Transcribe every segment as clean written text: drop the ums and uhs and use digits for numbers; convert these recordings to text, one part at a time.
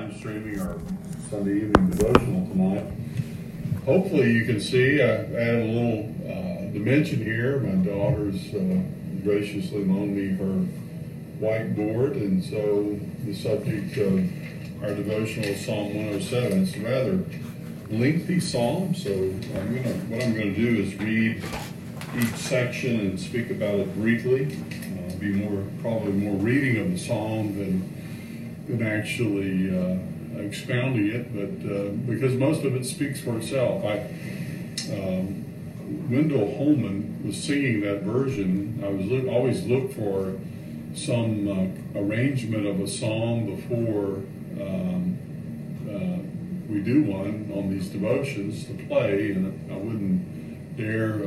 live streaming our Sunday evening devotional tonight. Hopefully you can see I've added a little dimension here. My daughter's graciously loaned me her whiteboard, and so the subject of our devotional is Psalm 107. It's a rather lengthy psalm, so what I'm going to do is read each section and speak about it briefly. Be probably more reading of the psalm than actually expounding it, but because most of it speaks for itself. Wendell Holman was singing that version. I always look for some arrangement of a song before we do one on these devotions to play, and I wouldn't dare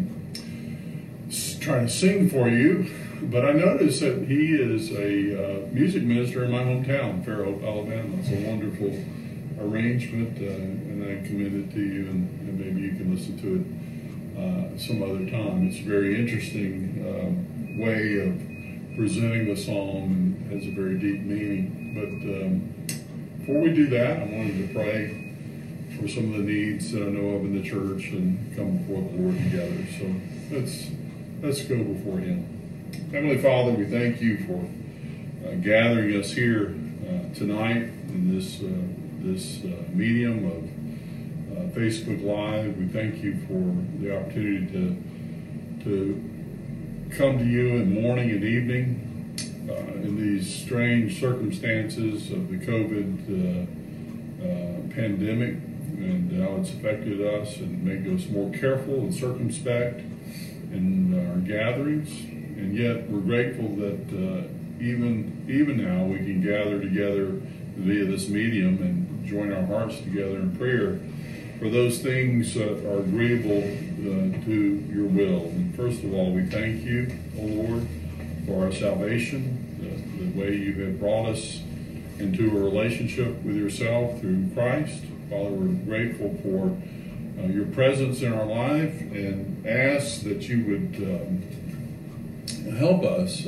try to sing for you. But I noticed that he is a music minister in my hometown, Fairhope, Alabama. It's a wonderful arrangement, and I commend it to you, and maybe you can listen to it some other time. It's a very interesting way of presenting the psalm and has a very deep meaning. But before we do that, I wanted to pray for some of the needs that I know of in the church and come before the Lord together. So let's go before Him. Heavenly Father, we thank you for gathering us here tonight in this medium of Facebook Live. We thank you for the opportunity to come to you in morning and evening in these strange circumstances of the COVID pandemic and how it's affected us and make us more careful and circumspect in our gatherings. And yet we're grateful that even now we can gather together via this medium and join our hearts together in prayer for those things that are agreeable to your will. And first of all, we thank you, O Lord, for our salvation, the way you have brought us into a relationship with yourself through Christ. Father, we're grateful for your presence in our life and ask that you would help us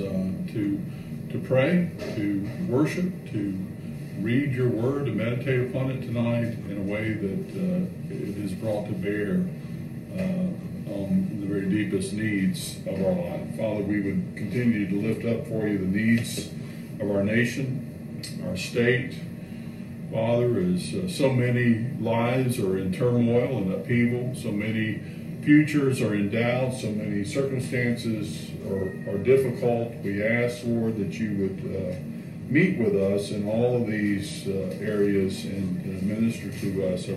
to pray, to worship, to read your word, to meditate upon it tonight in a way that it is brought to bear on the very deepest needs of our life. Father, we would continue to lift up for you the needs of our nation, our state. Father, as so many lives are in turmoil and upheaval, so many futures are in doubt, so many circumstances are difficult. We ask, Lord, that you would meet with us in all of these areas and minister to us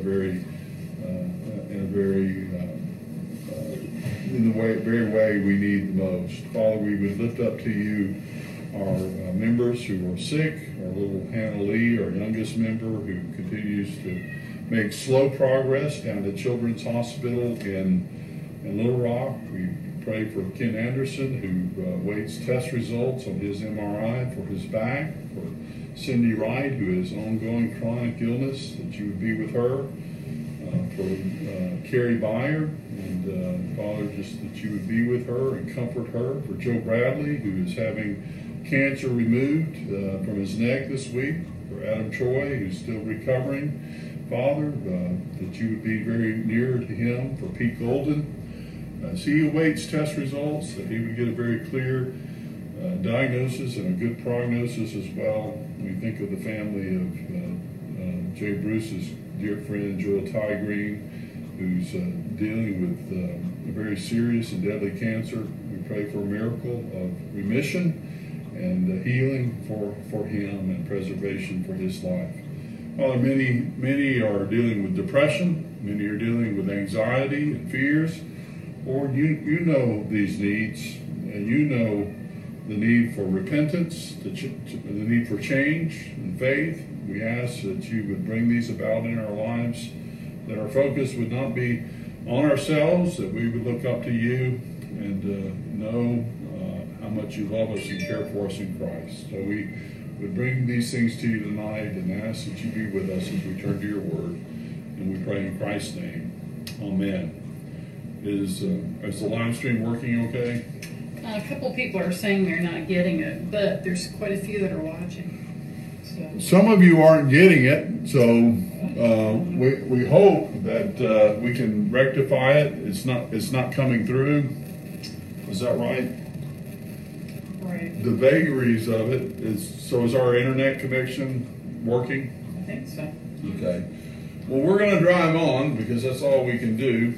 in the very way we need the most. Father, we would lift up to you our members who are sick, our little Hannah Lee, our youngest member, who continues to make slow progress down to Children's Hospital in Little Rock. We pray for Ken Anderson, who waits test results on his MRI for his back, for Cindy Wright, who has ongoing chronic illness, that you would be with her, for Carrie Byer, and Father, just that you would be with her and comfort her, for Joe Bradley, who is having cancer removed from his neck this week, for Adam Troy, who's still recovering. Father, that you would be very near to him, for Pete Golden, as he awaits test results, that he would get a very clear diagnosis and a good prognosis as well. We think of the family of Jay Bruce's dear friend, Joel Ty Green, who's dealing with a very serious and deadly cancer. We pray for a miracle of remission and healing for him and preservation for his life. Father, many are dealing with depression. Many are dealing with anxiety and fears. Lord, you know these needs, and you know the need for repentance, the need for change and faith. We ask that you would bring these about in our lives, that our focus would not be on ourselves, that we would look up to you and know how much you love us and care for us in Christ. So we would bring these things to you tonight and ask that you be with us as we turn to your word. And we pray in Christ's name. Amen. Is the live stream working okay? A couple people are saying they're not getting it, but there's quite a few that are watching. some of you aren't getting it, so we hope that we can rectify it. It's not coming through. Is that right? Right. The vagaries of it is. So is our internet connection working? I think so. Okay. Well, we're going to drive on because that's all we can do.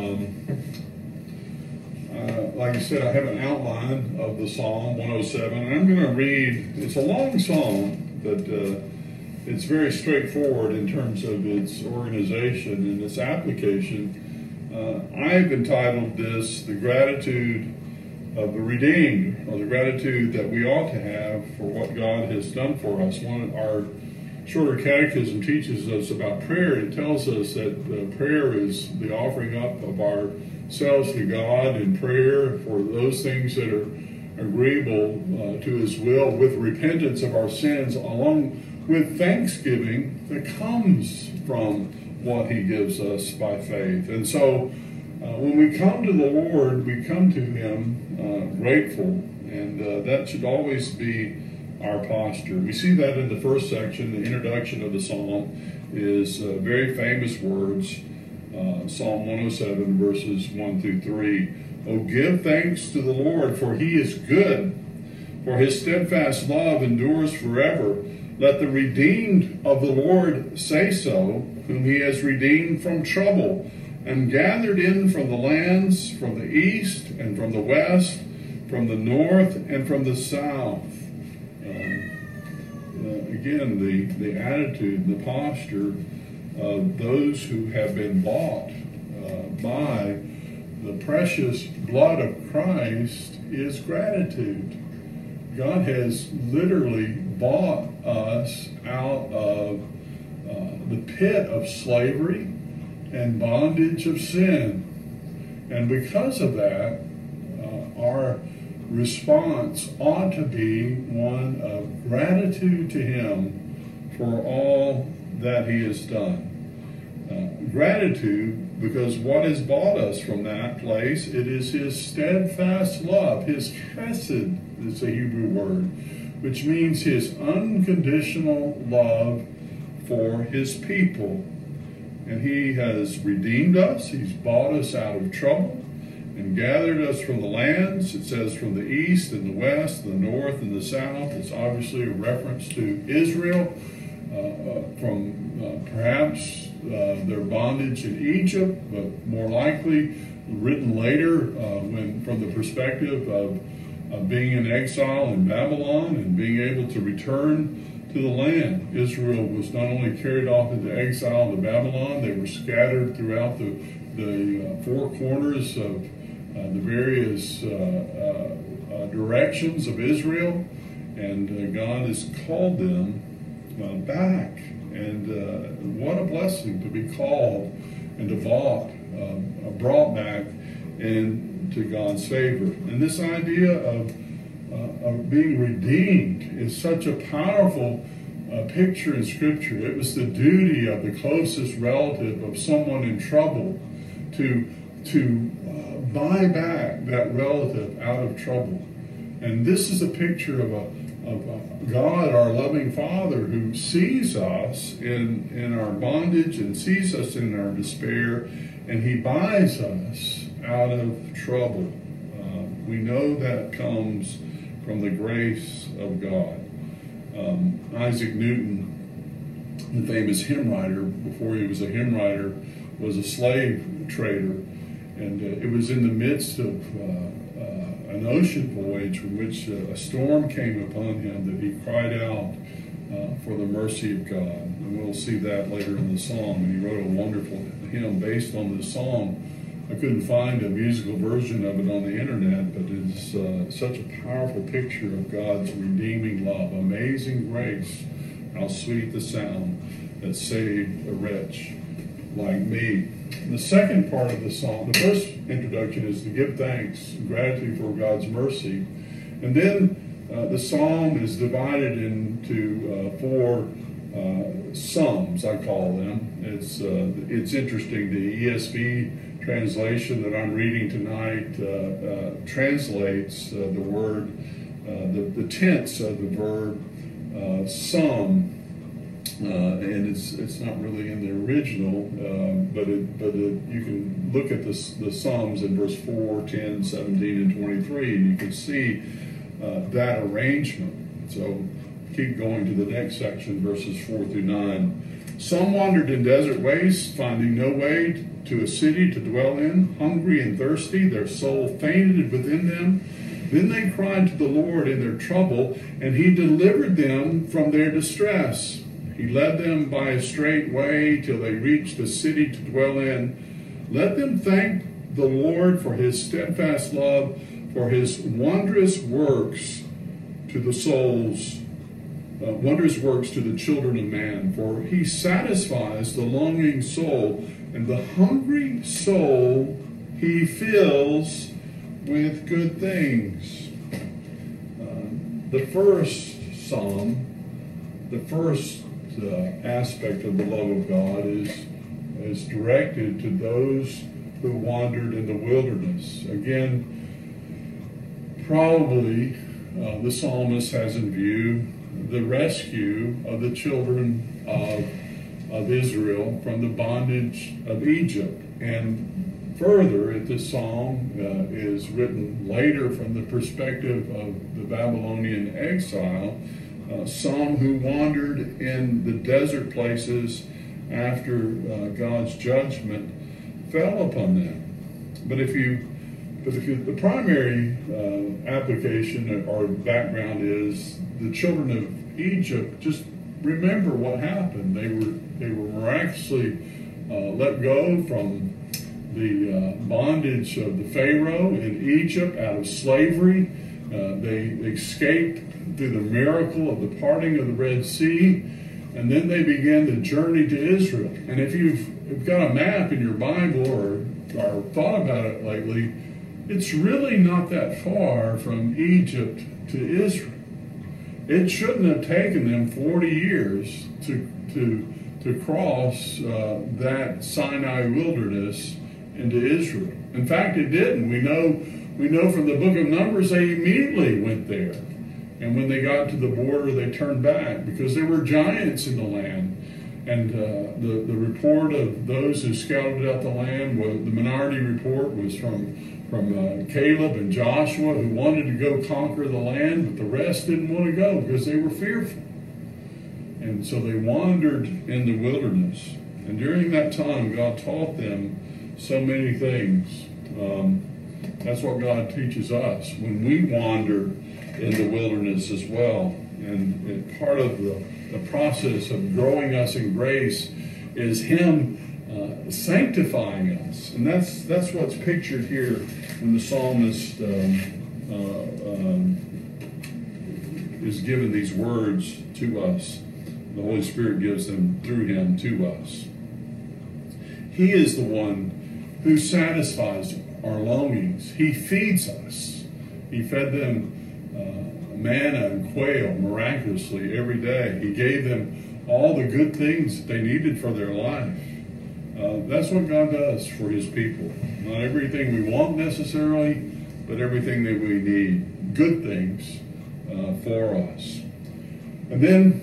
Like I said, I have an outline of the Psalm 107, and I'm going to read. It's a long psalm, but it's very straightforward in terms of its organization and its application. I've entitled this "The Gratitude of the Redeemed," or the gratitude that we ought to have for what God has done for us. One of our shorter catechism teaches us about prayer. It tells us that prayer is the offering up of ourselves to God in prayer for those things that are agreeable to His will, with repentance of our sins, along with thanksgiving that comes from what He gives us by faith. And so when we come to the Lord, we come to Him grateful, and that should always be our posture. We see that in the first section. The introduction of the psalm is very famous words, Psalm 107, verses 1 through 3. "Oh, give thanks to the Lord, for He is good, for His steadfast love endures forever. Let the redeemed of the Lord say so, whom He has redeemed from trouble, and gathered in from the lands, from the east and from the west, from the north and from the south." Again, the attitude, the posture of those who have been bought by the precious blood of Christ is gratitude. God has literally bought us out of the pit of slavery and bondage of sin. And because of that, our response ought to be one of gratitude to Him for all that He has done. Gratitude, because what has bought us from that place, it is His steadfast love. His chesed is a Hebrew word, which means His unconditional love for His people. And He has redeemed us. He's bought us out of trouble and gathered us from the lands. It says from the east and the west, the north and the south. It's obviously a reference to Israel, from perhaps their bondage in Egypt, but more likely written later when from the perspective of being in exile in Babylon and being able to return to the land. Israel was not only carried off into exile to Babylon, they were scattered throughout the four corners of the various directions of Israel, and God has called them back. And what a blessing to be called and to brought back into God's favor. And this idea of being redeemed is such a powerful picture in Scripture. It was the duty of the closest relative of someone in trouble to buy back that relative out of trouble. And this is a picture of God, our loving Father, who sees us in our bondage and sees us in our despair, and He buys us out of trouble. We know that comes from the grace of God. Isaac Newton, the famous hymn writer, before he was a hymn writer, was a slave trader. And it was in the midst of an ocean voyage in which a storm came upon him that he cried out for the mercy of God. And we'll see that later in the psalm. And he wrote a wonderful hymn based on this psalm. I couldn't find a musical version of it on the internet, but it's such a powerful picture of God's redeeming love. Amazing grace, how sweet the sound that saved a wretch like me. And the second part of the psalm, the first introduction is to give thanks and gratitude for God's mercy. And then the psalm is divided into four psalms, I call them. It's interesting. The ESV translation that I'm reading tonight translates the word, the tense of the verb psalm, and it's not really in the original, but you can look at the Psalms in verse 4, 10, 17, and 23, and you can see that arrangement. So keep going to the next section, verses 4 through 9. Some wandered in desert wastes, finding no way to a city to dwell in, hungry and thirsty, their soul fainted within them. Then they cried to the Lord in their trouble, and he delivered them from their distress. He led them by a straight way till they reached a city to dwell in. Let them thank the Lord for his steadfast love, for his wondrous works to the souls, wondrous works to the children of man. For he satisfies the longing soul, and the hungry soul he fills with good things. The first psalm, the first aspect of the love of God is directed to those who wandered in the wilderness. Again, probably the psalmist has in view the rescue of the children of Israel from the bondage of Egypt. And further, this psalm is written later from the perspective of the Babylonian exile, some who wandered in the desert places after God's judgment fell upon them. But the primary application or background is the children of Egypt. Just remember what happened. They were miraculously let go from the bondage of the Pharaoh in Egypt out of slavery. They escaped through the miracle of the parting of the Red Sea, and then they began the journey to Israel. And if you've got a map in your Bible or thought about it lately, it's really not that far from Egypt to Israel. It shouldn't have taken them 40 years to cross that Sinai wilderness into Israel. In fact, it didn't. We know from the book of Numbers they immediately went there. And when they got to the border, they turned back because there were giants in the land. And the report of those who scouted out the land, the minority report was from Caleb and Joshua, who wanted to go conquer the land, but the rest didn't want to go because they were fearful. And so they wandered in the wilderness. And during that time, God taught them so many things. That's what God teaches us when we wander in the wilderness as well. And part of the process of growing us in grace is Him sanctifying us. And that's what's pictured here when the psalmist is given these words to us. The Holy Spirit gives them through Him to us. He is the one who satisfies our longings. He feeds us. He fed them manna and quail miraculously every day. He gave them all the good things that they needed for their life. That's what God does for His people. Not everything we want necessarily, but everything that we need. Good things for us. And then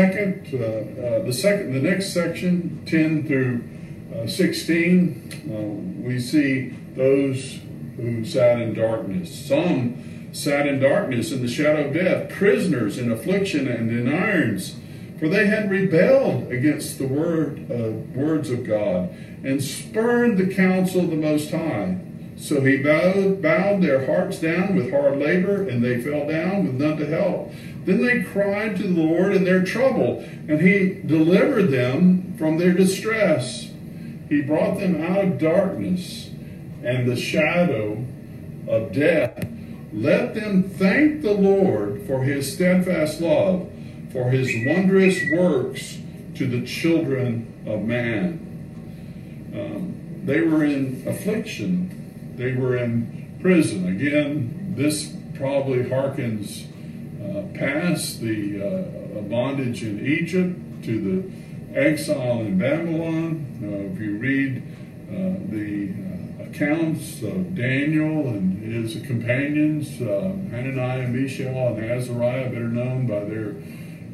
the next section, 10 through 16, we see those who sat in darkness. Some sat in darkness in the shadow of death, prisoners in affliction and in irons, for they had rebelled against the words of God and spurned the counsel of the Most High. So He bowed their hearts down with hard labor, and they fell down with none to help. Then they cried to the Lord in their trouble, and He delivered them from their distress. He brought them out of darkness and the shadow of death. Let them thank the Lord for His steadfast love, for His wondrous works to the children of man. They were in affliction. They were in prison. Again, this probably harkens past the bondage in Egypt to the exile in Babylon. If you read the accounts of Daniel and his companions, Hananiah, Mishael, and Azariah, better known by their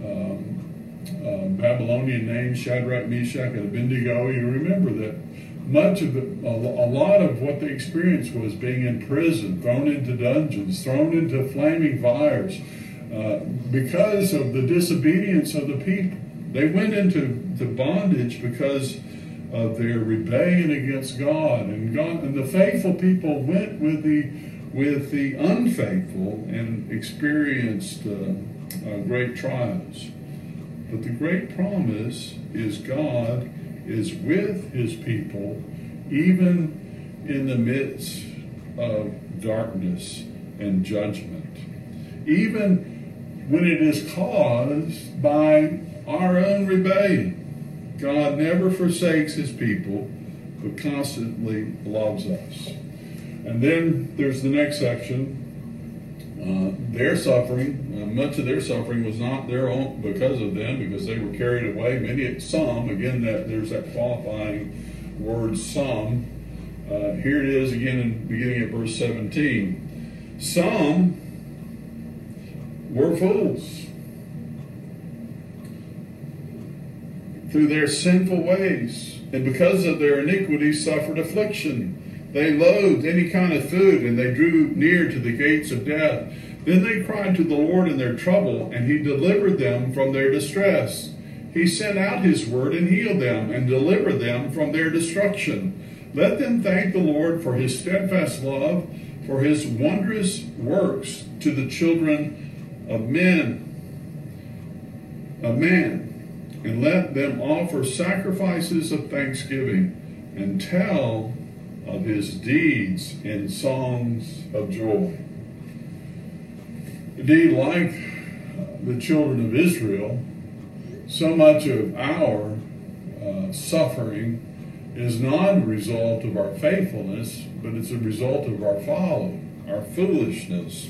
Babylonian names, Shadrach, Meshach, and Abednego, you remember that a lot of what they experienced was being in prison, thrown into dungeons, thrown into flaming fires, because of the disobedience of the people. They went into bondage because of their rebellion against God, and the faithful people went with the unfaithful and experienced great trials. But the great promise is God is with his people, even in the midst of darkness and judgment. Even when it is caused by our own rebellion, God never forsakes his people, but constantly loves us. And then there's the next section. Their suffering, much of their suffering was not their own because of them, because they were carried away. Some, again, there's that qualifying word, some. Here it is again in beginning at verse 17. Some were fools through their sinful ways, and because of their iniquities suffered affliction. They loathed any kind of food, and they drew near to the gates of death. Then they cried to the Lord in their trouble, and he delivered them from their distress. He sent out his word and healed them, and delivered them from their destruction. Let them thank the Lord for his steadfast love, for his wondrous works to the children of men. And let them offer sacrifices of thanksgiving, and tell of his deeds in songs of joy. Indeed, like the children of Israel, so much of our suffering is not a result of our faithfulness, but it's a result of our folly, our foolishness.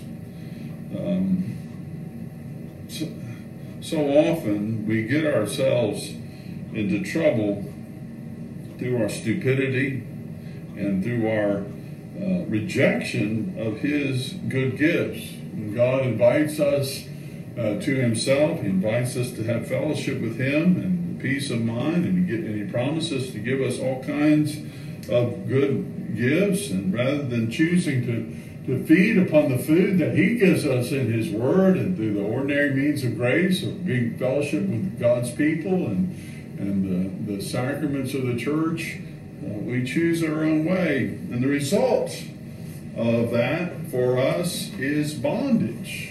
So often we get ourselves into trouble through our stupidity and through our rejection of his good gifts. And God invites us to himself. He invites us to have fellowship with him and peace of mind, and he promises to give us all kinds of good gifts. And rather than choosing to feed upon the food that he gives us in his word and through the ordinary means of grace of being fellowship with God's people and the sacraments of the church, we choose our own way. And the result of that for us is bondage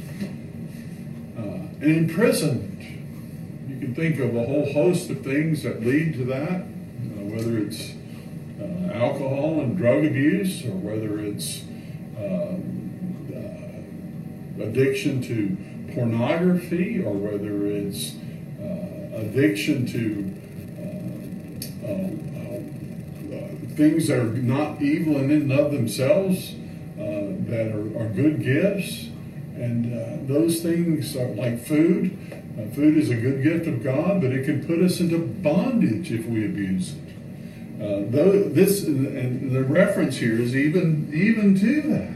and imprisonment. You can think of a whole host of things that lead to that, whether it's alcohol and drug abuse, or whether it's addiction to pornography, or whether it's addiction to things that are not evil in and of themselves, that are good gifts. And those things are like food. Food is a good gift of God, but it can put us into bondage if we abuse it. And the reference here is even to that.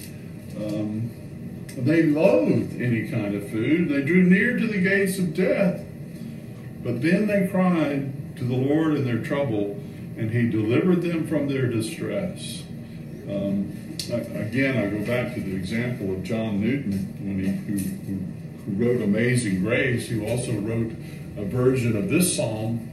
They loathed any kind of food. They drew near to the gates of death. But then they cried to the Lord in their trouble, and he delivered them from their distress. Again, I go back to the example of John Newton, who wrote Amazing Grace, who also wrote a version of this psalm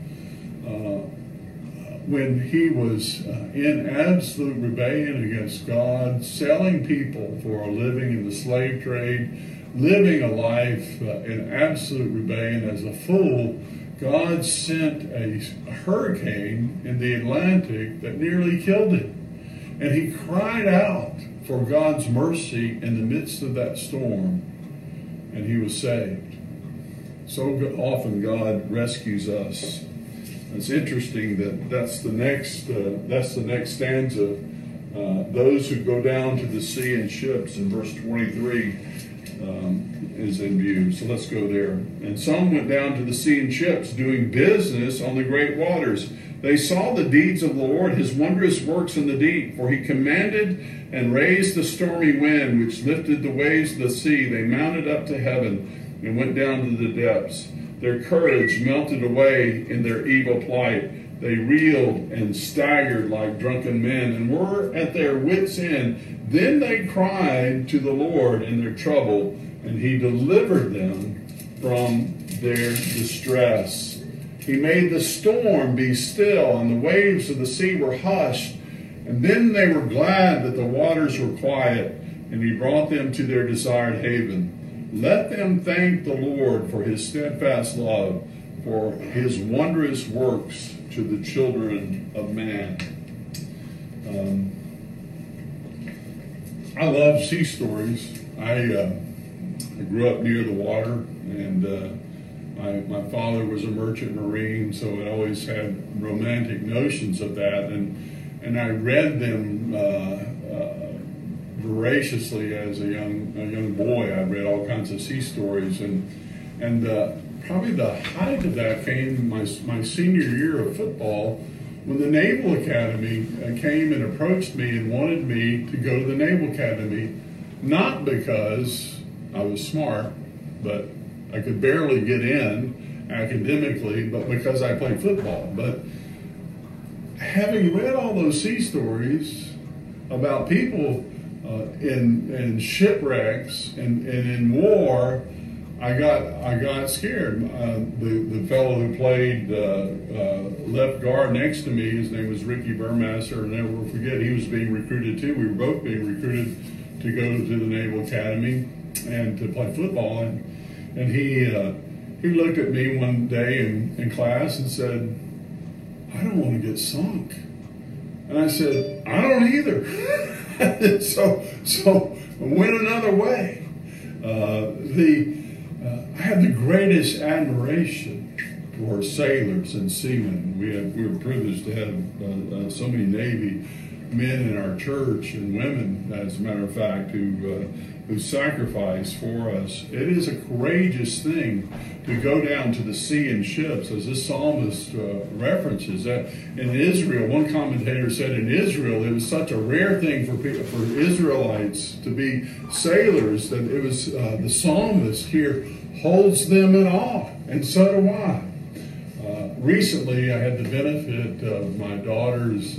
when he was in absolute rebellion against God, selling people for a living in the slave trade, living a life in absolute rebellion as a fool. God sent a hurricane in the Atlantic that nearly killed him. And he cried out for God's mercy in the midst of that storm, and he was saved. So often God rescues us. It's interesting that that's the next stanza. Those who go down to the sea in ships in verse 23 is in view. So let's go there. And some went down to the sea in ships, doing business on the great waters. They saw the deeds of the Lord, his wondrous works in the deep. For he commanded and raised the stormy wind, which lifted the waves of the sea. They mounted up to heaven. and went down to the depths. Their courage melted away in their evil plight. They reeled and staggered like drunken men and were at their wits' end. Then they cried to the Lord in their trouble, and he delivered them from their distress. He made the storm be still, and the waves of the sea were hushed. And then they were glad that the waters were quiet, and he brought them to their desired haven. Let them thank the Lord for his steadfast love, for his wondrous works to the children of man. I love sea stories. I grew up near the water, and my father was a merchant marine, so I always had romantic notions of that, and I read them voraciously as a young boy. I read all kinds of sea stories, and probably the height of that came my senior year of football, when the Naval Academy came and approached me and wanted me to go to the Naval Academy, not because I was smart, but I could barely get in academically, but because I played football. But having read all those sea stories about people in shipwrecks and in war, I got scared. The fellow who played left guard next to me, his name was Ricky Burmaster, I'll never forget, he was being recruited too. We were both being recruited to go to the Naval Academy and to play football. And he looked at me one day in class and said, "I don't want to get sunk." And I said, "I don't either." so I went another way. I have the greatest admiration for sailors and seamen. We were privileged to have so many Navy men in our church, and women, as a matter of fact, who sacrifice for us. It is a courageous thing to go down to the sea in ships, as this psalmist references. That in Israel, one commentator said in Israel, it was such a rare thing for Israelites to be sailors that it was the psalmist here holds them in awe, and so do I. Recently, I had the benefit of my daughter's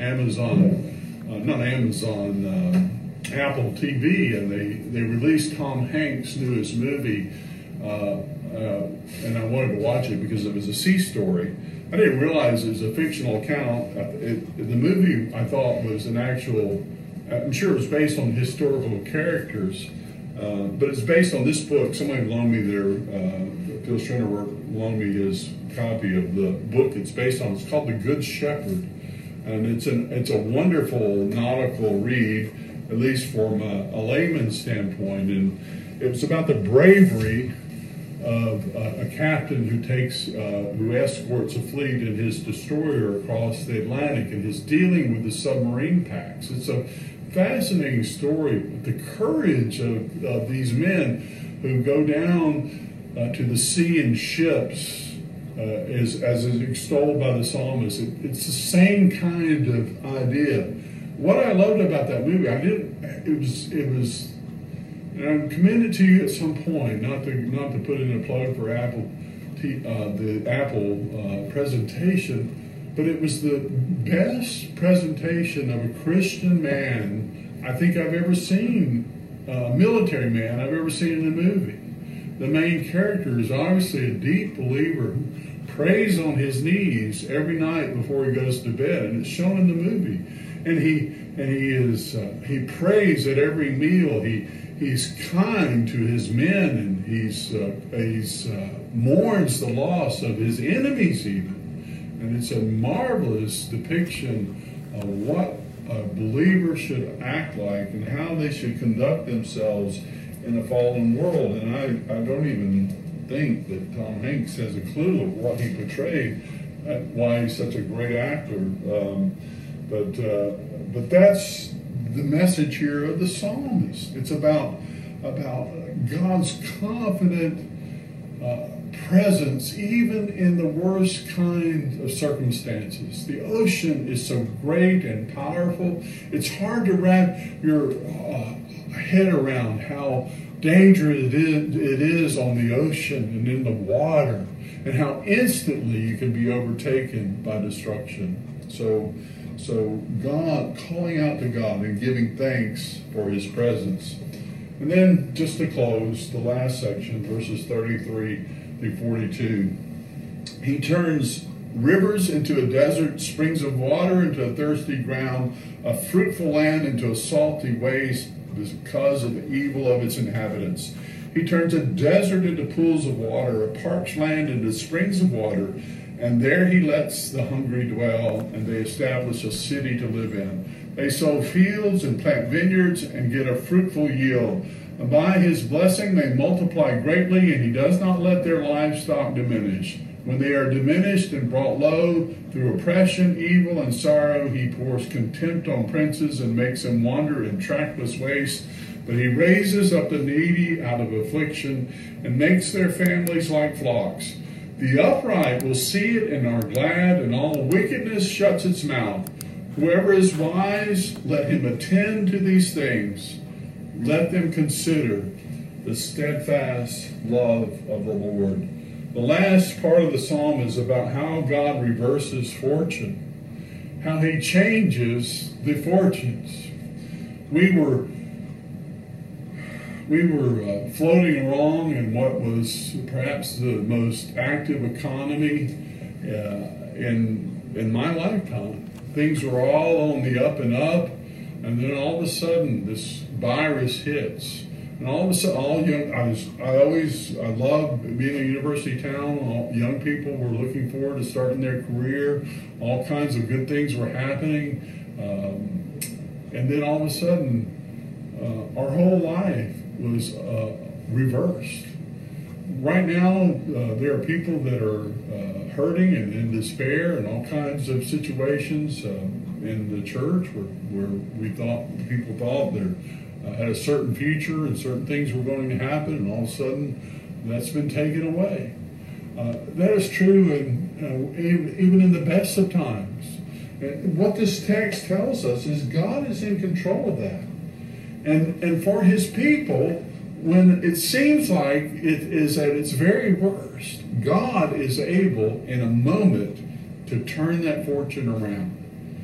Apple TV, and they released Tom Hanks' newest movie, and I wanted to watch it because it was a sea story. I didn't realize it was a fictional account. The movie, I thought, was an actual, I'm sure it was based on historical characters, but it's based on this book. Somebody loaned me Phil Schreiner loaned me his copy of the book it's based on. It's called The Good Shepherd, and it's a wonderful nautical read, at least from a layman's standpoint. And it was about the bravery of a captain who escorts a fleet in his destroyer across the Atlantic, and his dealing with the submarine packs. It's a fascinating story. The courage of these men who go down to the sea in ships, as is extolled by the psalmist. It's the same kind of idea. What I loved about that movie, it was, and I'm commended to you at some point, not to put in a plug for the Apple presentation, but it was the best presentation of a Christian man I think I've ever seen, a military man I've ever seen in a movie. The main character is obviously a deep believer who prays on his knees every night before he goes to bed, and it's shown in the movie. And he prays at every meal. He's kind to his men, and he's mourns the loss of his enemies even. And it's a marvelous depiction of what a believer should act like and how they should conduct themselves in a fallen world. And I don't even think that Tom Hanks has a clue of what he portrayed, why he's such a great actor. But that's the message here of the psalmist. It's about God's confident presence even in the worst kind of circumstances. The ocean is so great and powerful. It's hard to wrap your head around how dangerous it is on the ocean and in the water, and how instantly you can be overtaken by destruction. So God, calling out to God and giving thanks for his presence. And then, just to close, the last section, verses 33 through 42. He turns rivers into a desert, springs of water into a thirsty ground, a fruitful land into a salty waste because of the evil of its inhabitants. He turns a desert into pools of water, a parched land into springs of water, and there he lets the hungry dwell, and they establish a city to live in. They sow fields and plant vineyards and get a fruitful yield. And by his blessing they multiply greatly, and he does not let their livestock diminish. When they are diminished and brought low through oppression, evil, and sorrow, he pours contempt on princes and makes them wander in trackless wastes. But he raises up the needy out of affliction and makes their families like flocks. The upright will see it and are glad, and all wickedness shuts its mouth. Whoever is wise, let him attend to these things. Let them consider the steadfast love of the Lord. The last part of the psalm is about how God reverses fortune, how he changes the fortunes. We were floating along in what was perhaps the most active economy in my lifetime. Things were all on the up and up, and then all of a sudden this virus hits. And all of a sudden, I loved being a university town. All young people were looking forward to starting their career. All kinds of good things were happening. And then all of a sudden, our whole life was reversed. Right now, there are people that are hurting and in despair and all kinds of situations in the church where people thought there had a certain future and certain things were going to happen, and all of a sudden that's been taken away. That is true even in the best of times. And what this text tells us is God is in control of that. And for his people, when it seems like it is at its very worst, God is able in a moment to turn that fortune around.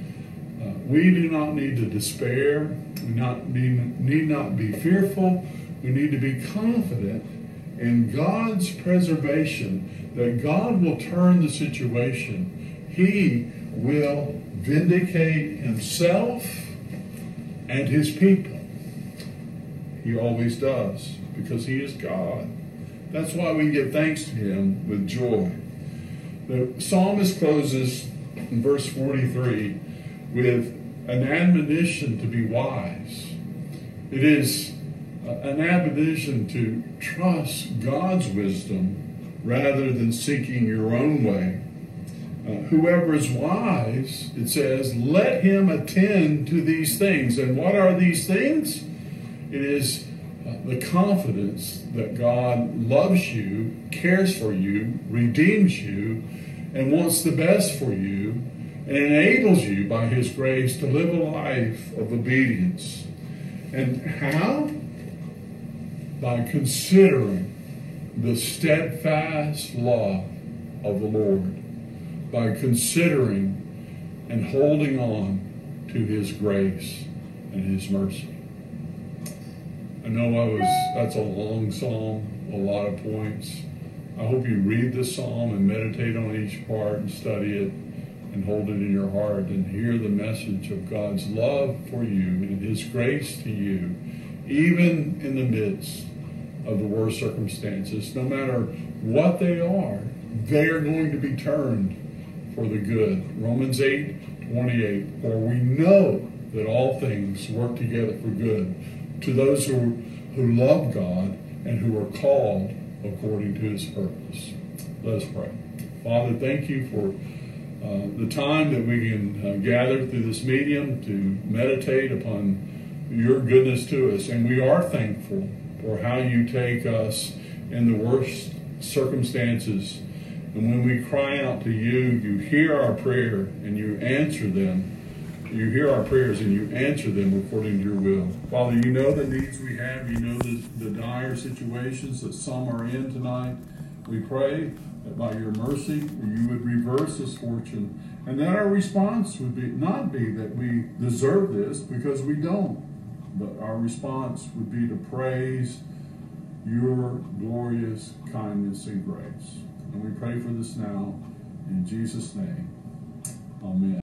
We do not need to despair. We need not be fearful. We need to be confident in God's preservation, that God will turn the situation. He will vindicate himself and his people. He always does, because he is God. That's why we give thanks to him with joy. The psalmist closes in verse 43 with an admonition to be wise. It is an admonition to trust God's wisdom rather than seeking your own way. Whoever is wise, it says, let him attend to these things. And what are these things? It is the confidence that God loves you, cares for you, redeems you, and wants the best for you, and enables you by his grace to live a life of obedience. And how? By considering the steadfast law of the Lord. By considering and holding on to his grace and his mercy. I know that's a long psalm, a lot of points. I hope you read this psalm and meditate on each part and study it and hold it in your heart and hear the message of God's love for you and his grace to you, even in the midst of the worst circumstances. No matter what they are going to be turned for the good. Romans 8:28, for we know that all things work together for good to those who love God and who are called according to his purpose. Let us pray. Father, thank you for the time that we can gather through this medium to meditate upon your goodness to us. And we are thankful for how you take us in the worst circumstances. And when we cry out to you, you hear our prayer and you answer them You hear our prayers and you answer them according to your will. Father, you know the needs we have. You know the dire situations that some are in tonight. We pray that by your mercy, you would reverse this fortune, and that our response would not be that we deserve this, because we don't. But our response would be to praise your glorious kindness and grace. And we pray for this now in Jesus' name. Amen.